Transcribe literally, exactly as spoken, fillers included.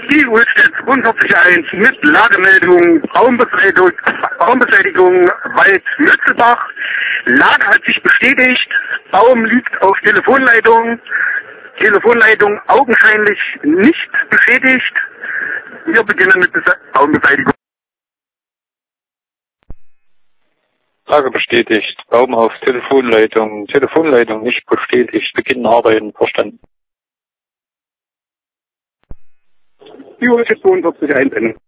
Die Uhrzeit zweiundvierzig eins mit Lagemeldung, Raumbeseitigung, Raumbeseitigung Wald Mützelbach. Lage hat sich bestätigt, Baum liegt auf Telefonleitung, Telefonleitung augenscheinlich nicht beschädigt. Wir beginnen mit Bese- Baumbeseitigung. Lage bestätigt, Baum auf Telefonleitung, Telefonleitung nicht bestätigt, beginnen Arbeiten, verstanden. Die Uhrzeit zweiundvierzig eins.